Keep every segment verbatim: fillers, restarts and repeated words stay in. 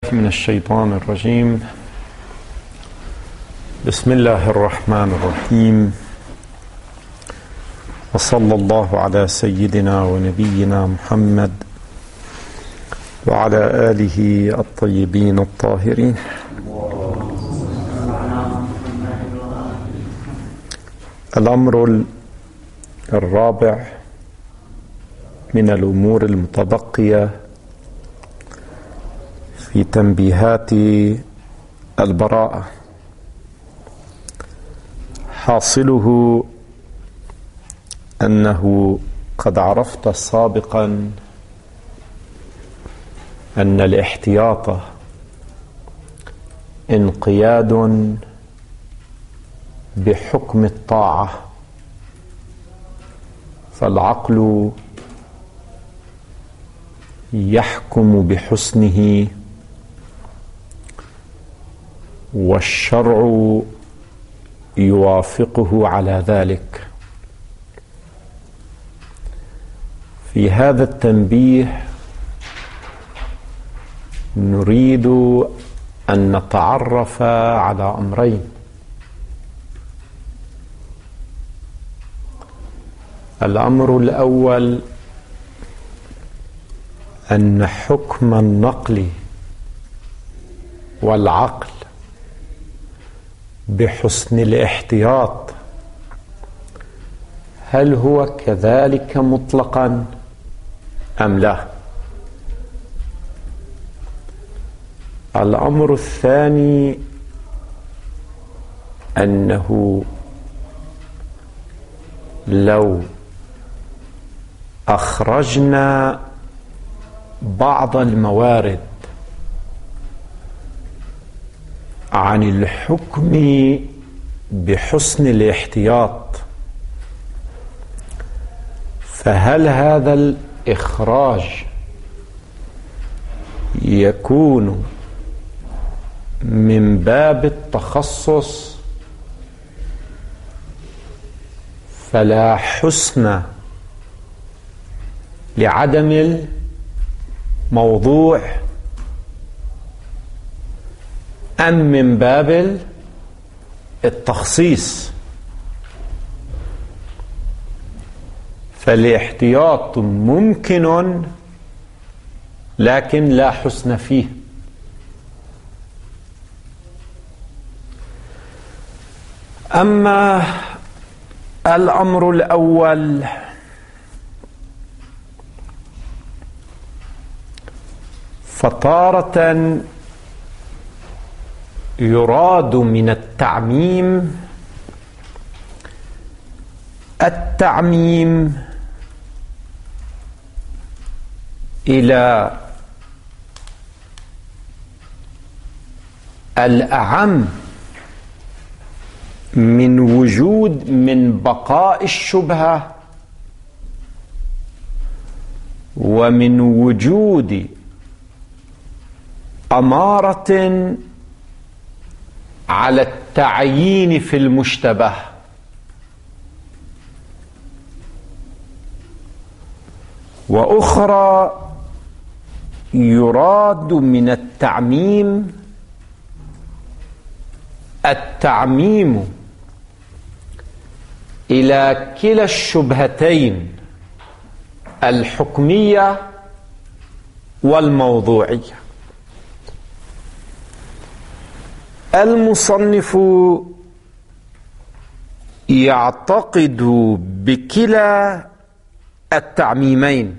من الشيطان الرجيم. بسم الله الرحمن الرحيم، وصلى الله على سيدنا ونبينا محمد وعلى آله الطيبين الطاهرين. الأمر الرابع من الأمور المتبقية في تنبيهات البراءة، حاصله أنه قد عرفت سابقا أن الاحتياط انقياد بحكم الطاعة، فالعقل يحكم بحسنه والشرع يوافقه على ذلك. في هذا التنبيه نريد أن نتعرف على أمرين: الأمر الأول أن حكم النقل والعقل بحسن الاحتياط هل هو كذلك مطلقا أم لا؟ الأمر الثاني أنه لو أخرجنا بعض الموارد عن الحكم بحسن الاحتياط، فهل هذا الإخراج يكون من باب التخصص فلا حسن لعدم الموضوع، أم من باب التخصيص فالاحتياط ممكن لكن لا حسن فيه؟ أما الأمر الأول فتارة يراد من التعميم التعميم إلى الأعم من وجود من بقاء الشبهة ومن وجود أمارة على التعيين في المشتبه، وأخرى يراد من التعميم التعميم إلى كلا الشبهتين الحكمية والموضوعية. المصنف يعتقد بكلا التعميمين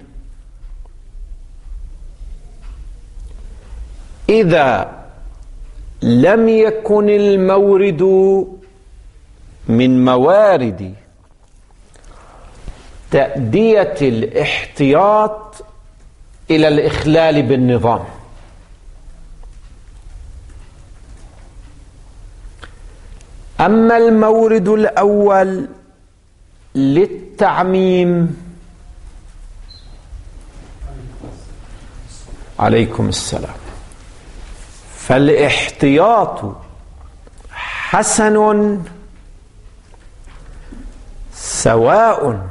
إذا لم يكن المورد من موارد تأدية الاحتياط إلى الإخلال بالنظام. أما المورد الأول للتعميم عليكم السلام، فالاحتياط حسن سواء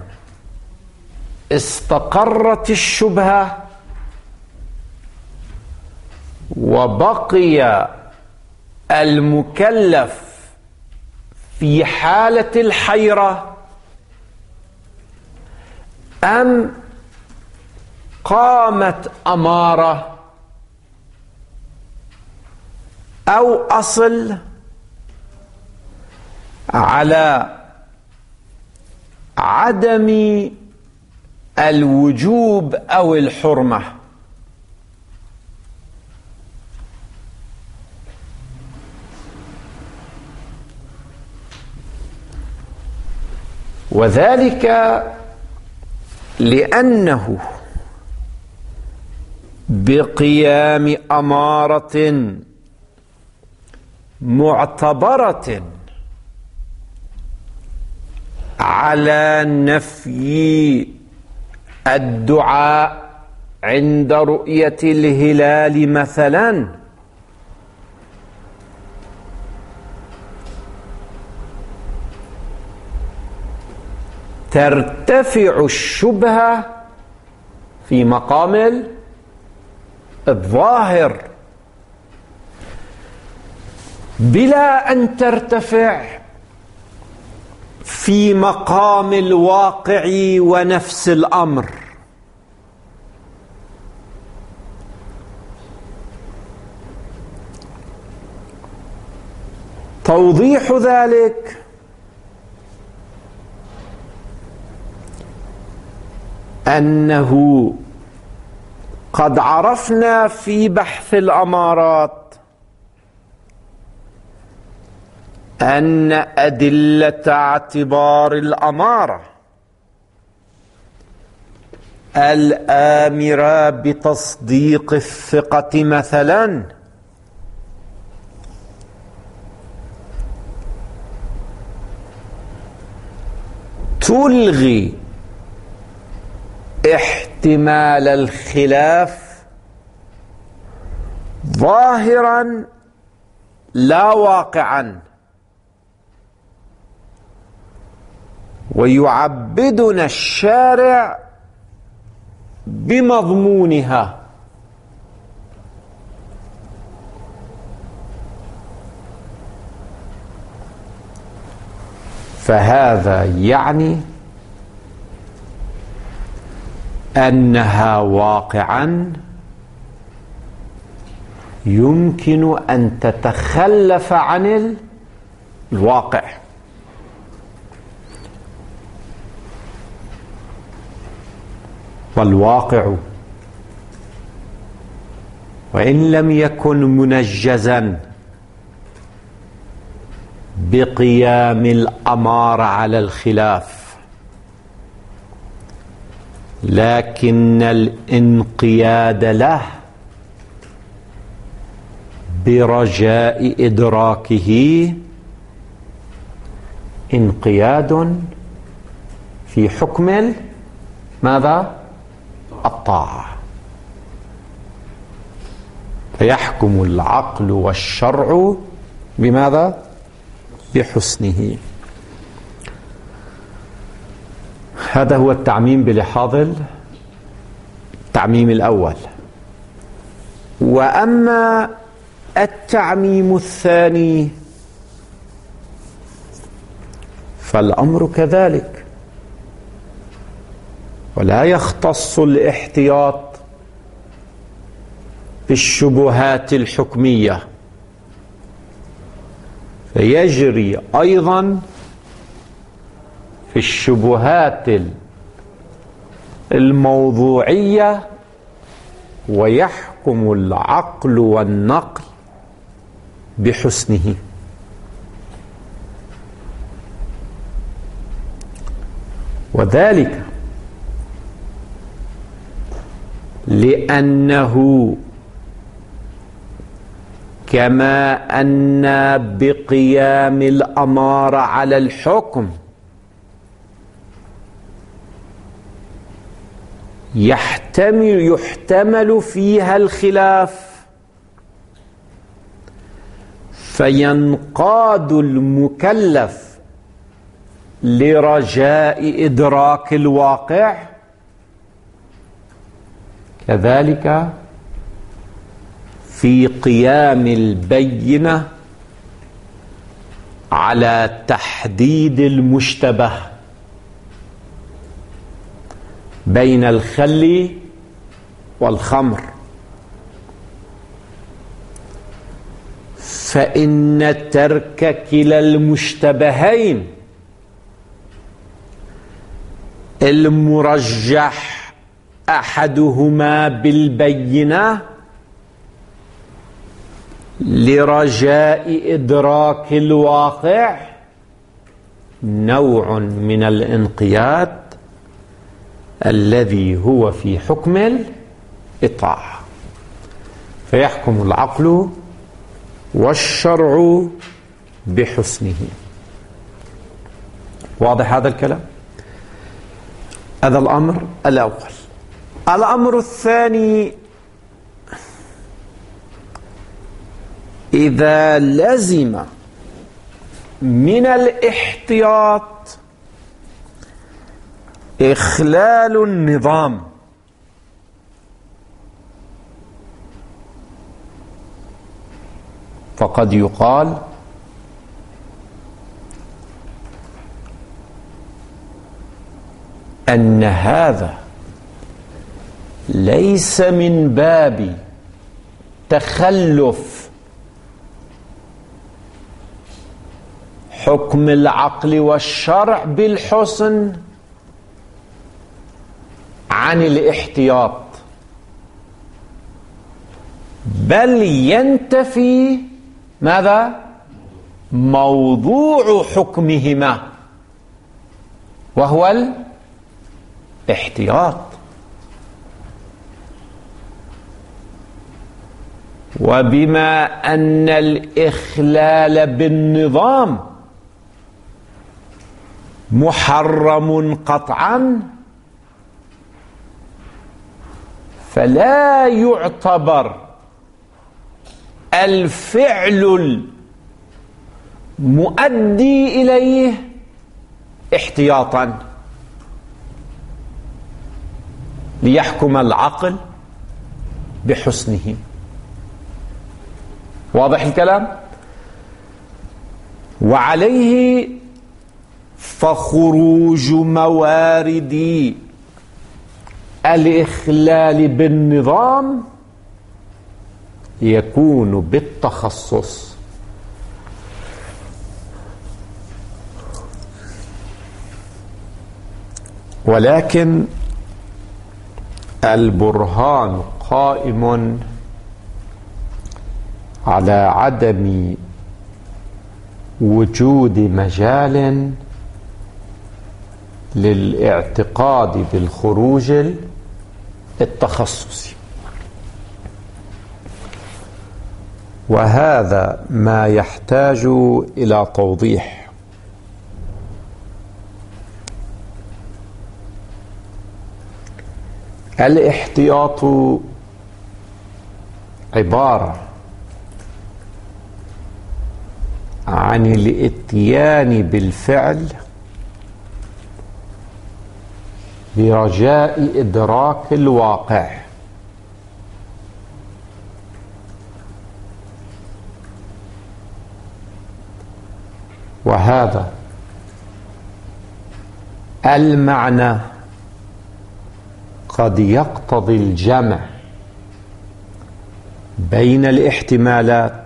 استقرت الشبهة وبقي المكلف في حالة الحيرة أم قامت أمارة أو أصل على عدم الوجوب أو الحرمة؟ وذلك لأنه بقيام أمارة معتبرة على نفي الدعاء عند رؤية الهلال مثلا ترتفع الشبهة في مقام الظاهر بلا أن ترتفع في مقام الواقع ونفس الأمر. توضيح ذلك أنه قد عرفنا في بحث الأمارات أن أدلة اعتبار الأمارة الآمرة بتصديق الثقة مثلا تلغي احتمال الخلاف ظاهرا لا واقعا، ويعبدنا الشارع بمضمونها. فهذا يعني أنها واقعا يمكن أن تتخلف عن الواقع، والواقع وإن لم يكن منجزا بقيام الأمارة على الخلاف، لكن الانقياد له برجاء إدراكه انقياد في حكم ماذا؟ الطاعة. فيحكم العقل والشرع بماذا؟ بحسنه. هذا هو التعميم بلحاظ التعميم الأول. وأما التعميم الثاني فالأمر كذلك، ولا يختص الاحتياط بالشبهات الحكمية، فيجري أيضا في الشبهات الموضوعية، ويحكم العقل والنقل بحسنه. وذلك لأنه كما أن بقيام الأمارة على الحكم يحتمل يحتمل فيها الخلاف، فينقاد المكلف لرجاء إدراك الواقع، كذلك في قيام البينة على تحديد المشتبه بين الخل والخمر، فإن ترك كلا المشتبهين المرجح أحدهما بالبينة لرجاء إدراك الواقع نوع من الانقياد الذي هو في حكم الإطاعة، فيحكم العقل والشرع بحسنه. واضح هذا الكلام؟ هذا الأمر الأول. الأمر الثاني: إذا لزم من الاحتياط إخلال النظام فقد يقال أن هذا ليس من باب تخلف حكم العقل والشرع بالحسن عن الاحتياط، بل ينتفي ماذا؟ موضوع حكمهما وهو الاحتياط. وبما أن الإخلال بالنظام محرم قطعا، فلا يعتبر الفعل المؤدي إليه احتياطا ليحكم العقل بحسنه. واضح الكلام؟ وعليه فخروج موارد الإخلال بالنظام يكون بالتخصص، ولكن البرهان قائم على عدم وجود مجال للاعتقاد بالخروج التخصصي، وهذا ما يحتاج إلى توضيح. الاحتياط عبارة عن الاتيان بالفعل برجاء إدراك الواقع، وهذا المعنى قد يقتضي الجمع بين الاحتمالات،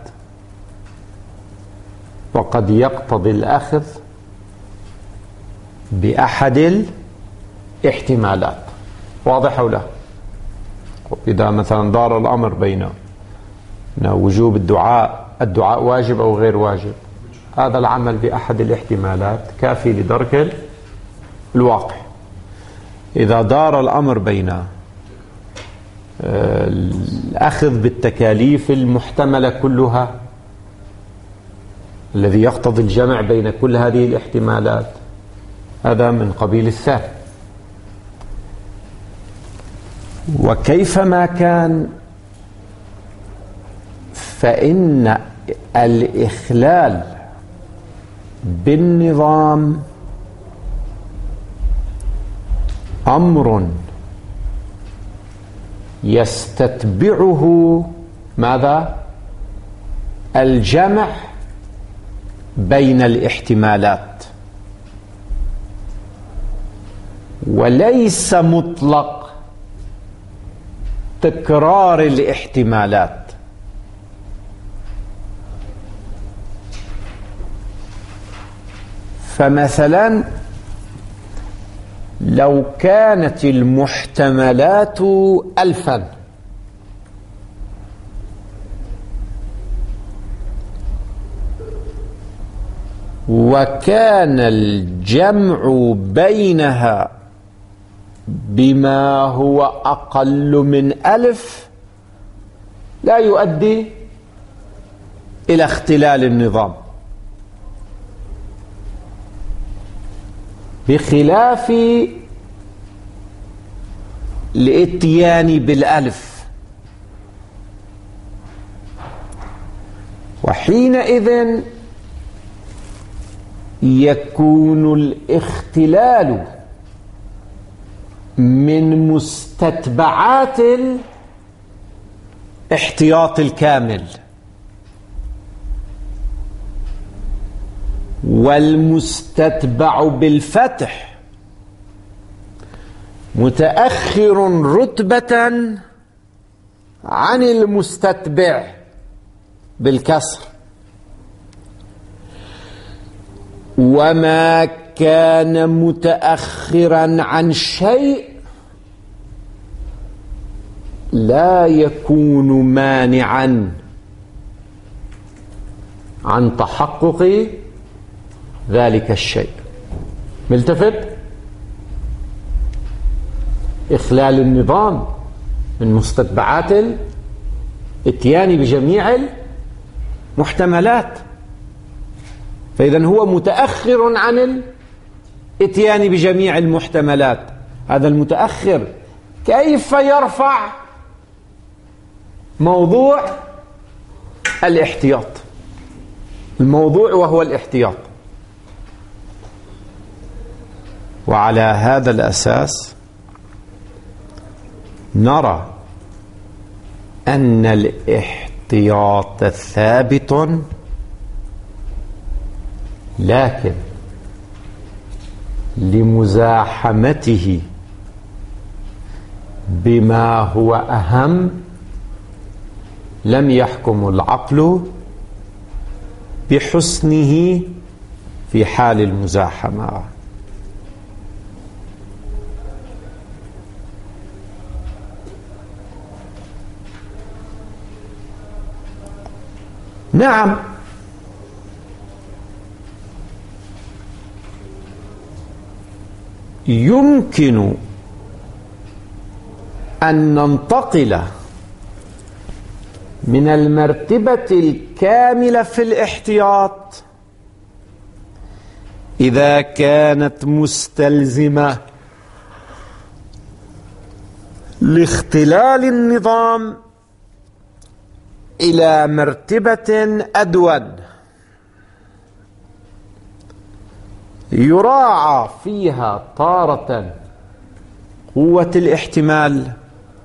وقد يقتضي الأخذ بأحد الاحتمالات. واضح أو لا؟ إذا مثلا دار الأمر بين وجوب الدعاء الدعاء واجب أو غير واجب، هذا العمل بأحد الاحتمالات كافي لدرك الواقع. إذا دار الأمر بين الأخذ بالتكاليف المحتملة كلها الذي يقتضي الجمع بين كل هذه الاحتمالات، هذا من قبيل الثاني. وكيفما كان فإن الإخلال بالنظام أمر يستتبعه ماذا؟ الجمع بين الاحتمالات، وليس مطلق تكرار الاحتمالات. فمثلا لو كانت المحتملات ألفا وكان الجمع بينها بما هو أقل من ألف لا يؤدي إلى اختلال النظام، بخلاف الاتيان بالألف. وحينئذ يكون الاختلال من مستتبعات الاحتياط الكامل، والمستتبع بالفتح متأخر رتبة عن المستتبع بالكسر. وما كان متأخرا عن شيء لا يكون مانعا عن تحقق ذلك الشيء. ملتفت؟ إخلال النظام من مستتبعات الاتيان بجميع المحتملات، فإذا هو متأخر عن الاتيان بجميع المحتملات. هذا المتأخر كيف يرفع موضوع الاحتياط، الموضوع وهو الاحتياط. وعلى هذا الأساس نرى أن الاحتياط ثابت، لكن لمزاحمته بما هو أهم لم يحكم العقل بحسنه في حال المزاحمة. نعم، يمكن أن ننتقل من المرتبة الكاملة في الاحتياط إذا كانت مستلزمة لاختلال النظام إلى مرتبة أدون يراعى فيها تارة قوة الاحتمال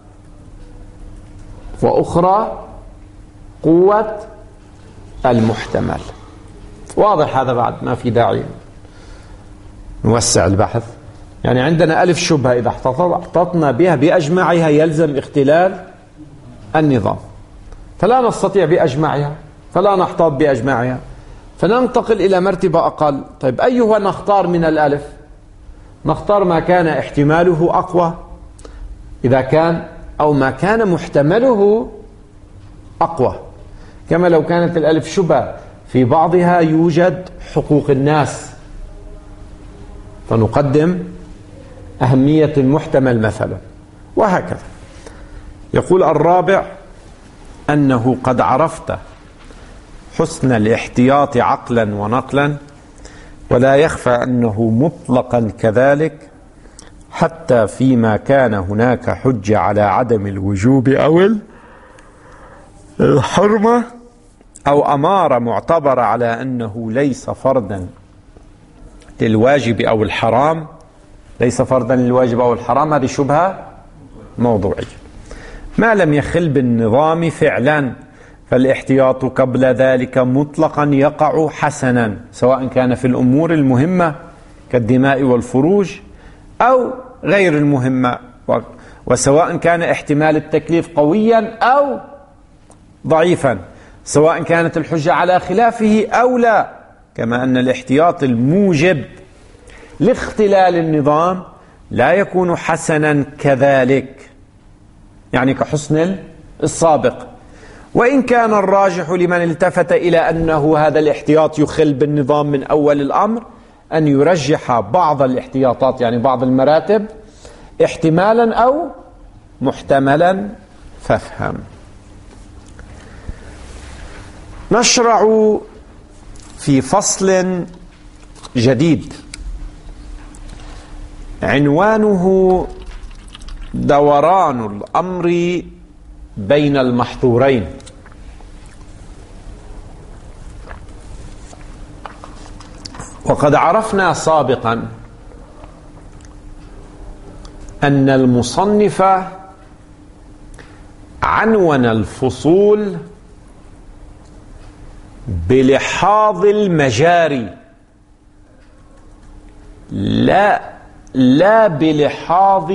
وأخرى قوة المحتمل. واضح هذا؟ بعد ما في داعي نوسع البحث. يعني عندنا ألف شبهة إذا احتطنا بها بأجمعها يلزم اختلال النظام، فلا نستطيع بأجمعها، فلا نحتاط بأجمعها، فننتقل إلى مرتبة أقل. طيب أيها نختار من الألف؟ نختار ما كان احتماله أقوى إذا كان، أو ما كان محتمله أقوى، كما لو كانت الألف شبهة في بعضها يوجد حقوق الناس فنقدم أهمية المحتمل مثلا، وهكذا. يقول الرابع أنه قد عرفت حسن الاحتياط عقلا ونقلا، ولا يخفى أنه مطلقا كذلك، حتى فيما كان هناك حجة على عدم الوجوب أو الحرمة أو أمارة معتبرة على أنه ليس فردا للواجب أو الحرام. ليس فردا للواجب أو الحرام، هذه شبهة موضوعية. ما لم يخل بالنظام فعلا، فالاحتياط قبل ذلك مطلقا يقع حسنا، سواء كان في الأمور المهمة كالدماء والفروج أو غير المهمة، وسواء كان احتمال التكليف قويا أو ضعيفا، سواء كانت الحجة على خلافه أو لا، كما أن الاحتياط الموجب لاختلال النظام لا يكون حسنا كذلك، يعني كحسن السابق. وإن كان الراجح لمن التفت إلى أنه هذا الاحتياط يخل بالنظام من أول الأمر أن يرجح بعض الاحتياطات، يعني بعض المراتب، احتمالا أو محتملا، فافهم. نشرع في فصل جديد عنوانه دوران الأمر بين المحظورين. وقد عرفنا سابقا أن المصنف عنون الفصول بلحاظ المجاري، لا لا بلحاظ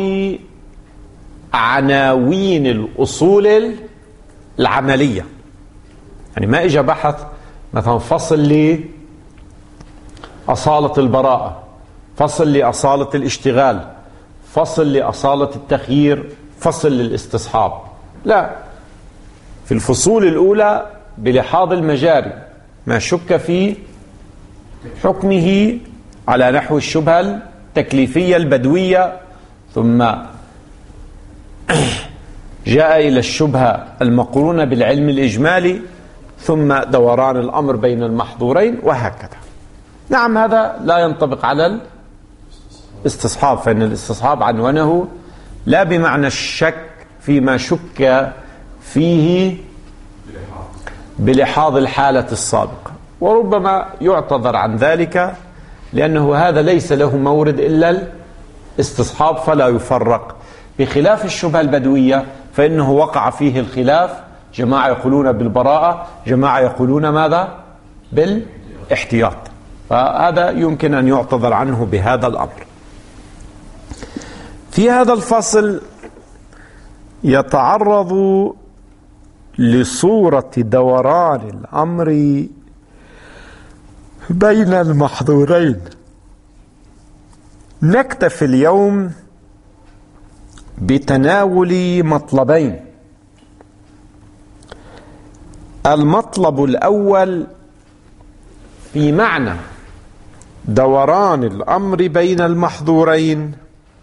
عناوين الأصول العملية. يعني ما إجا بحث مثلا فصل لأصالة البراءة، فصل لأصالة الاشتغال، فصل لأصالة التخيير، فصل للاستصحاب، لا، في الفصول الأولى بلحاظ المجاري ما شك في حكمه على نحو الشبهة التكليفية البدوية، ثم جاء إلى الشبهة المقرونة بالعلم الإجمالي، ثم دوران الأمر بين المحظورين، وهكذا. نعم، هذا لا ينطبق على الاستصحاب، فإن الاستصحاب عنوانه لا بمعنى الشك فيما شك فيه بلحاظ الحالة السابقة، وربما يعتذر عن ذلك لأنه هذا ليس له مورد إلا الاستصحاب فلا يفرق، بخلاف الشبهة البدوية فإنه وقع فيه الخلاف، جماعة يقولون بالبراءة، جماعة يقولون ماذا؟ بالاحتياط، فهذا يمكن أن يعتذر عنه بهذا الأمر. في هذا الفصل يتعرض لصورة دوران الأمر بين المحظورين. نكتفي اليوم بتناول مطلبين. المطلب الأول في معنى دوران الأمر بين المحظورين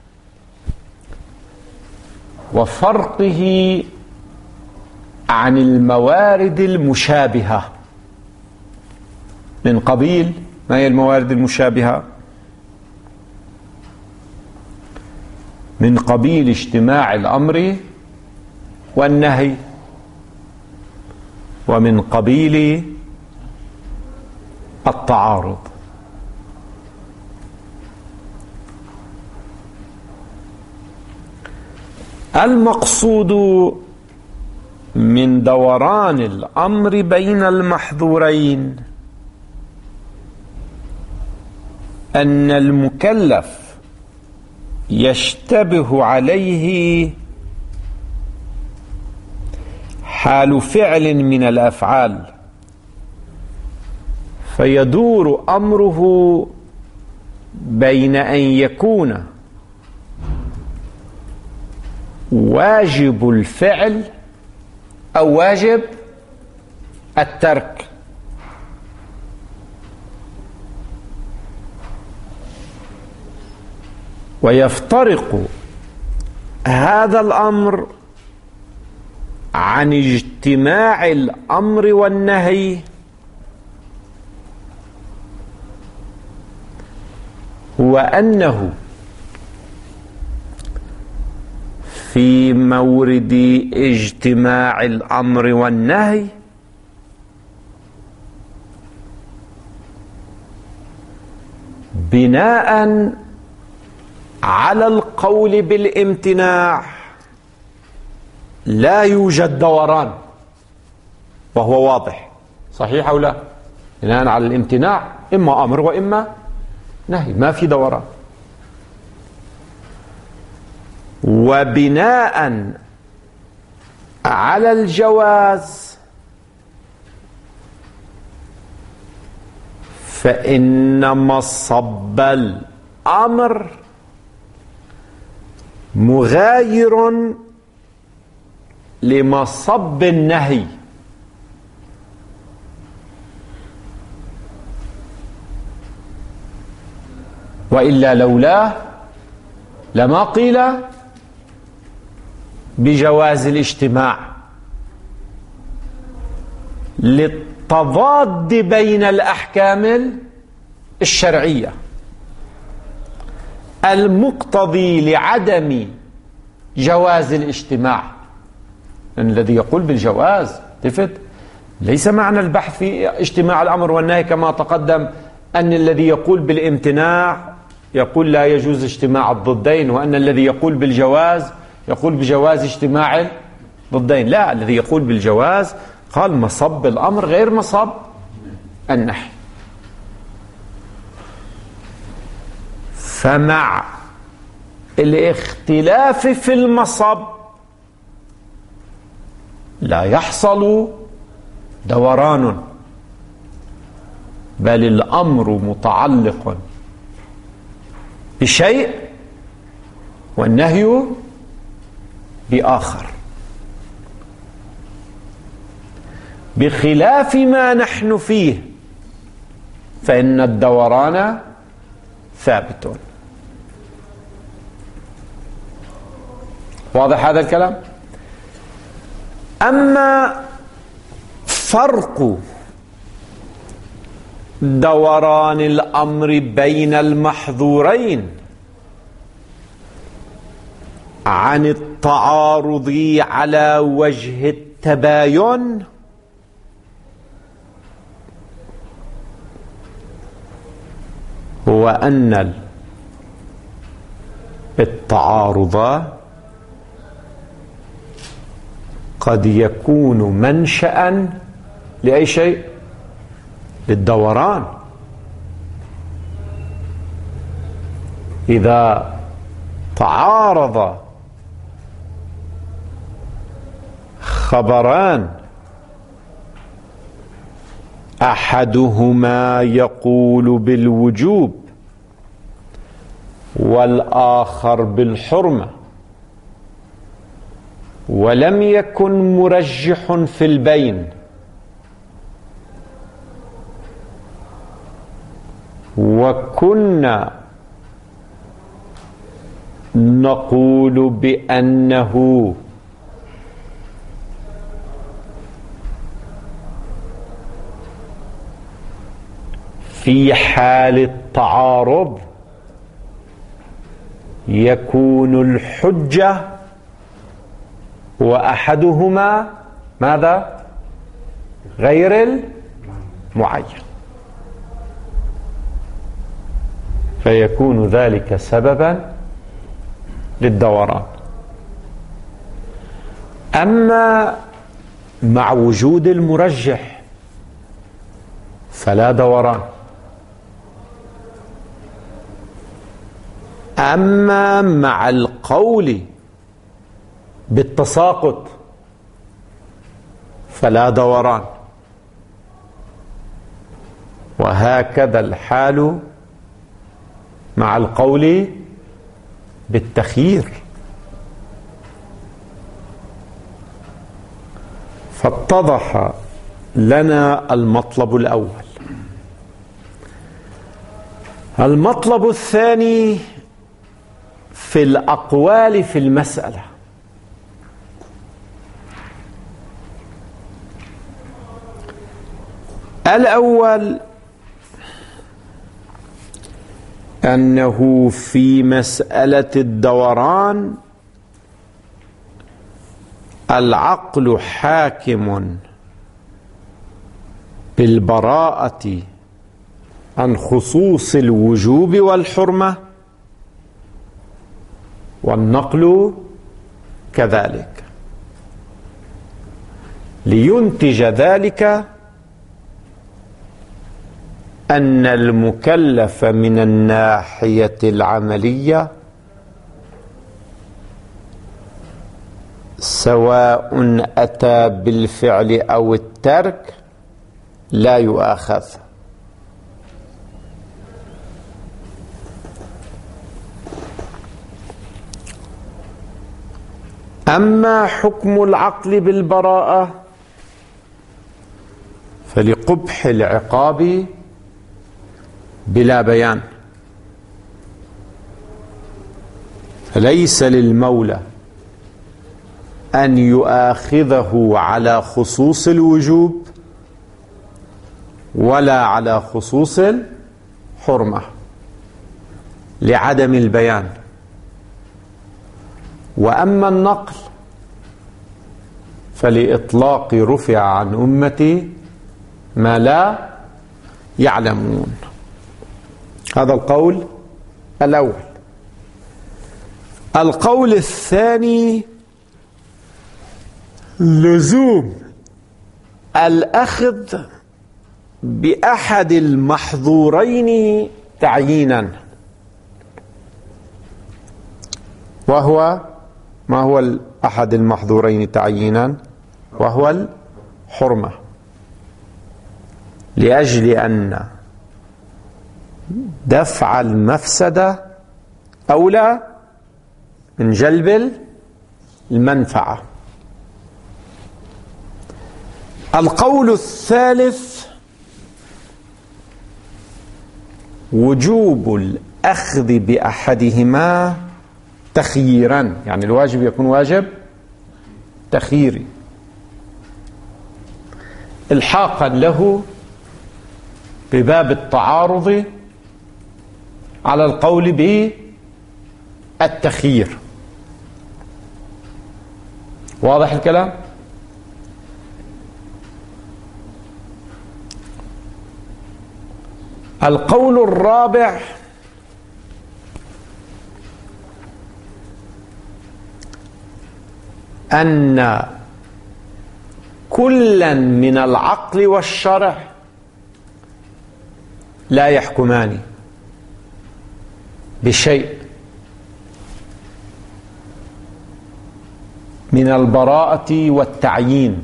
وفرقه عن الموارد المشابهة. من قبيل ما هي الموارد المشابهة؟ من قبيل اجتماع الأمر والنهي، ومن قبيل التعارض. المقصود من دوران الأمر بين المحظورين أن المكلف يشتبه عليه حال فعل من الأفعال، فيدور أمره بين أن يكون واجب الفعل أو واجب الترك. ويفترق هذا الأمر عن اجتماع الأمر والنهي هو أنه في مورد اجتماع الأمر والنهي بناء على القول بالامتناع لا يوجد دوران، وهو واضح، صحيح أو لا؟ بناء على الامتناع إما أمر وإما نهي، ما في دوران. وبناء على الجواز فإن مصب الأمر مغاير لمصب النهي، وإلا لولاه لما قيل بجواز الاجتماع، للتضاد بين الأحكام الشرعية المقتضي لعدم جواز الاجتماع. لأن الذي يقول بالجواز تفت ليس معنى البحث في اجتماع الأمر والنهي كما تقدم أن الذي يقول بالامتناع يقول لا يجوز اجتماع الضدين، وأن الذي يقول بالجواز يقول بجواز اجتماع الضدين. لا، الذي يقول بالجواز قال مصب الأمر غير مصب النهي. فمع الاختلاف في المصب لا يحصل دوران، بل الأمر متعلق بشيء والنهي بآخر، بخلاف ما نحن فيه فإن الدوران ثابت. واضح هذا الكلام؟ أما فرق دوران الأمر بين المحظورين عن التعارض على وجه التباين هو أن التعارض قد يكون منشأ لأي شيء، للدوران. إذا تعارض خبران أحدهما يقول بالوجوب والآخر بالحرمة ولم يكن مرجح في البين، وكنا نقول بأنه في حال التعارض يكون الحجة وأحدهما ماذا؟ غير المعين، فيكون ذلك سببا للدوران. أما مع وجود المرجح فلا دوران. أما مع القول بالتساقط فلا دوران. وهكذا الحال مع القول بالتخيير. فاتضح لنا المطلب الأول. المطلب الثاني في الأقوال في المسألة. الأول أنه في مسألة الدوران العقل حاكم بالبراءة عن خصوص الوجوب والحرمة، والنقل كذلك. لينتج ذلك أن المكلف من الناحية العملية سواء أتى بالفعل أو الترك لا يؤاخذ. أما حكم العقل بالبراءة فلقبح العقاب بلا بيان، فليس للمولى أن يؤاخذه على خصوص الوجوب ولا على خصوص الحرمة لعدم البيان. وأما النقل فلإطلاق رفع عن أمتي ما لا يعلمون. هذا القول الأول. القول الثاني لزوم الأخذ بأحد المحظورين تعيينا، وهو ما هو أحد المحظورين تعيينا؟ وهو الحرمة، لأجل أن دفع المفسدة أولى من جلب المنفعة. القول الثالث وجوب الأخذ بأحدهما تخييرا، يعني الواجب يكون واجب تخييري الحاقا له بباب التعارض على القول بالتخيير. واضح الكلام؟ القول الرابع أن كلا من العقل والشرع لا يحكمان بشيء من البراءة والتعيين،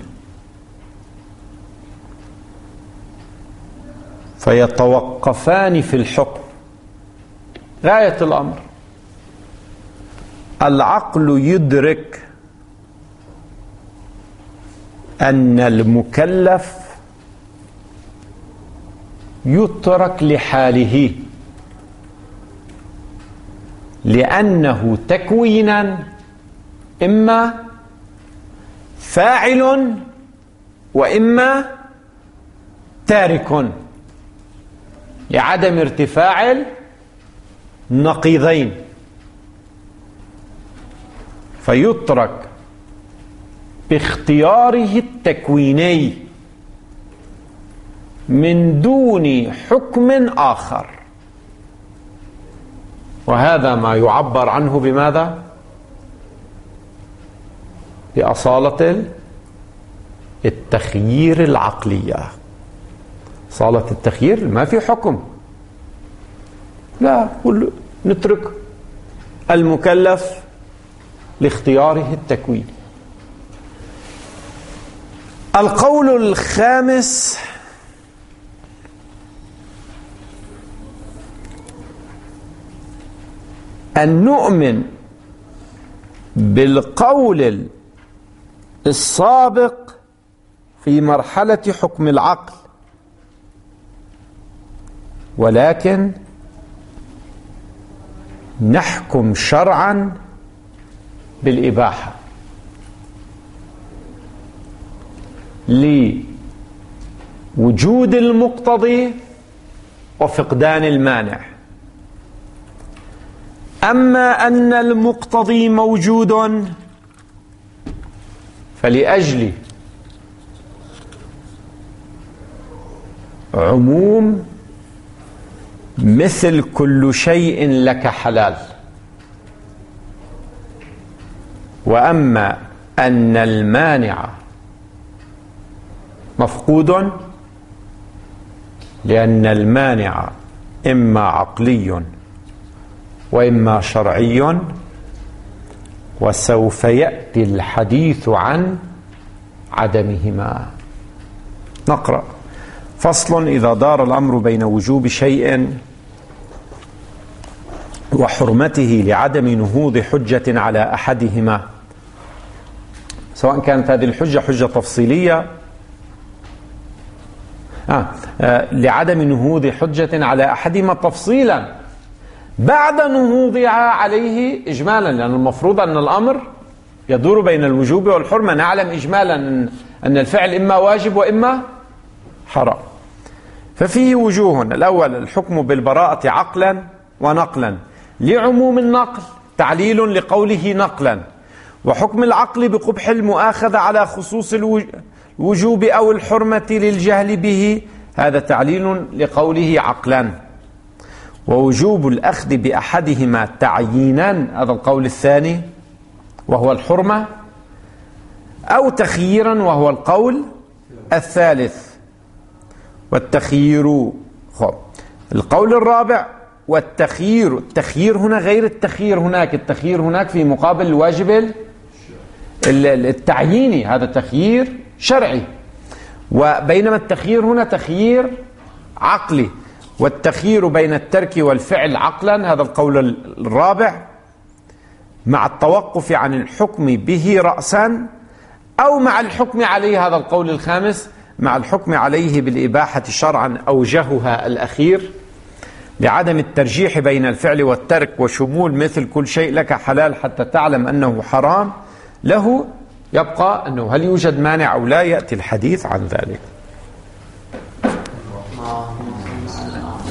فيتوقفان في الحكم. غاية الأمر العقل يدرك أن المكلف يترك لحاله لأنه تكوينا إما فاعل وإما تارك، لعدم ارتفاع النقيضين، فيترك باختياره التكويني من دون حكم آخر. وهذا ما يعبر عنه بماذا؟ بأصالة التخيير العقلية. أصالة التخيير ما في حكم، لا نترك المكلف لاختياره التكوين. القول الخامس أن نؤمن بالقول السابق في مرحلة حكم العقل، ولكن نحكم شرعا بالإباحة لوجود المقتضي وفقدان المانع. أما أن المقتضي موجود فلأجل عموم مثل كل شيء لك حلال. وأما أن المانع مفقود لأن المانع إما عقلي وإما شرعي، وسوف يأتي الحديث عن عدمهما. نقرأ: فصل: إذا دار الأمر بين وجوب شيء وحرمته لعدم نهوض حجة على أحدهما، سواء كانت هذه الحجة حجة تفصيلية آه. آه. لعدم نهوض حجة على أحدهما تفصيلا بعد نهوضها عليه إجمالا، لأن المفروض أن الأمر يدور بين الوجوب والحرمة. نعلم إجمالا أن الفعل إما واجب وإما حرام. ففيه وجوه: الأول الحكم بالبراءة عقلا ونقلا لعموم النقل تعليل لقوله نقلا، وحكم العقل بقبح المؤاخذة على خصوص الوجوب أو الحرمة للجهل به، هذا تعليل لقوله عقلا. ووجوب الأخذ بأحدهما تعيينا، هذا القول الثاني وهو الحرمة، أو تخييرا وهو القول الثالث. والتخيير خب القول الرابع والتخيير، التخيير هنا غير التخيير هناك، التخيير هناك في مقابل الواجب التعييني، هذا تخيير شرعي، وبينما التخيير هنا تخيير عقلي. والتخيير بين الترك والفعل عقلا، هذا القول الرابع، مع التوقف عن الحكم به رأسا أو مع الحكم عليه، هذا القول الخامس، مع الحكم عليه بالإباحة شرعا أوجهها الأخير، لعدم الترجيح بين الفعل والترك وشمول مثل كل شيء لك حلال حتى تعلم أنه حرام له. يبقى أنه هل يوجد مانع أو لا، يأتي الحديث عن ذلك.